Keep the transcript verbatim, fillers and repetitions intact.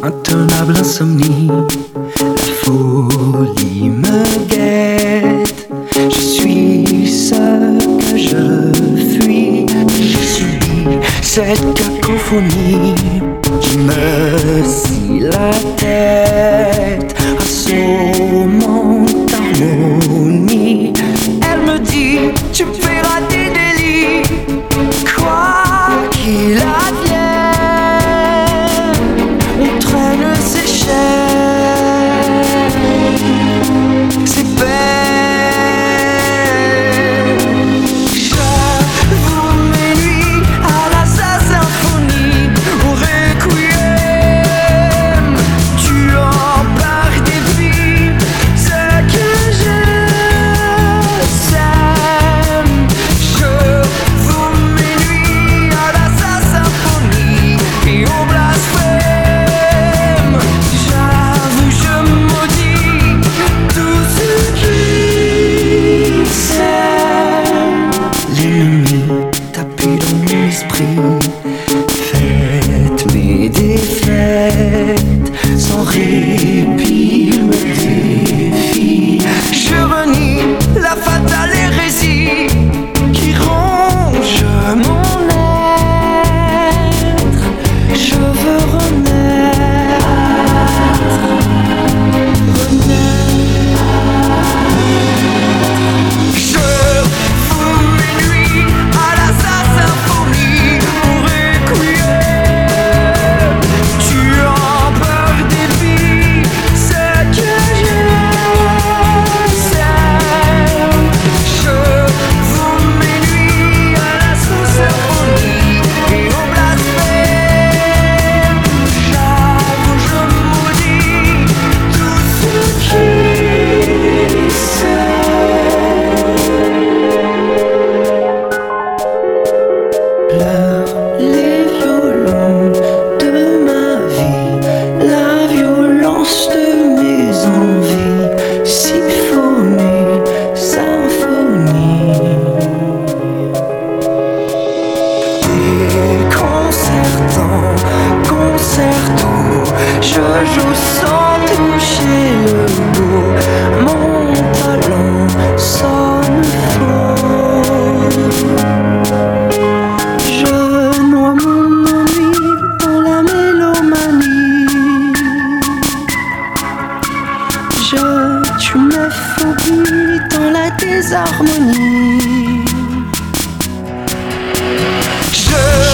intenable insomnie, la folie me guette. Je suis ce que je fuis, je subis cette cacophonie qui me scie la tête, assommant d'harmonie. Elle me dit, tu paieras des délits, quoi qu'il advienne. On traîne ses chaînes, ses peines. J'avoue mes nuits à la sa symphonie, au requiem. Tu en pars des vies, ce que je sème. J'avoue mes nuits à la sa symphonie et au blasphème. J'avoue, je maudis tout ce qui s'aime. L'ennemi tapis dans mon esprit, faites mes défaites sans répit, il me défie. Je renie la fatale hérésie qui ronge mon être. Je veux renaître, renaître. Je fous mes nuits à la sa symphonie, au requiem. Tu en peurs des vies, ce que je sème. Je fous mes nuits à la sa symphonie et au blasphème. J'avoue, je maudis tout ce qui s'aime. Pleurent les violons de ma vie, la violence de mes envies, symphonie, symphonie. Déconcertant, concerto, je joue sans toucher le bout. Mon talent sonne faux. Je noie mon ennui dans la mélomanie. Je tue mes phobies dans la désharmonie. Je